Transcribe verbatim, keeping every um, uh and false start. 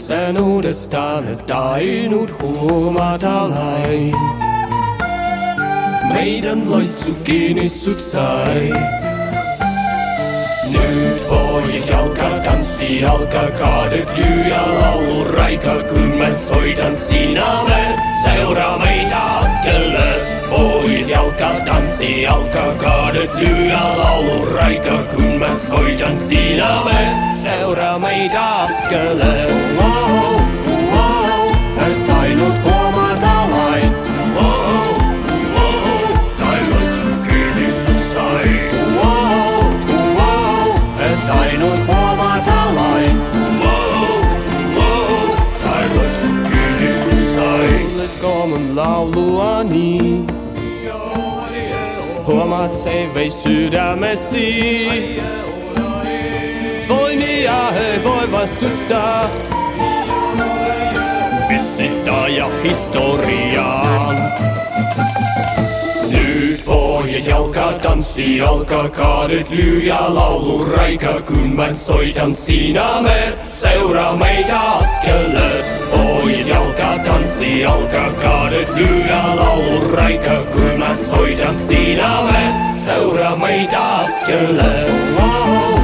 lapsenuudestaan tainnut huomata lain. Meidän loitsut kiinni sut sai. Nyt pojat jalka tanssi, alkaa kaadet lyö ja laulu raika. Kun mä soitan sinä me, seuraa meitä askelet. Pojat jalka tanssi, alkaa kaadet lyö ja laulu raika. Kun mä soitan sinä me, seuraa meitä askelet. Wow, wow, et tainnut huomata lain. Wow, wow, tai loitsut kiinni sut sai. Tainnut huomata lain. Wow, wow, tainnut sun kiinni sun sai. Kuuletko mun lauluani? Huomaat se vei sydämesi. Voimia ei voi vastustaa. Visittää ja historiaan. Nyt pojat jalka tanssi, alkaa kaadet lyö ja laulu raika. Kun mä soitan sinä me, seuraa meitä askelet. Pojat jalka tanssi, alkaa kaadet lyö ja laulu raika. Kun mä soitan sinä me, seuraa meitä askelet. Wow.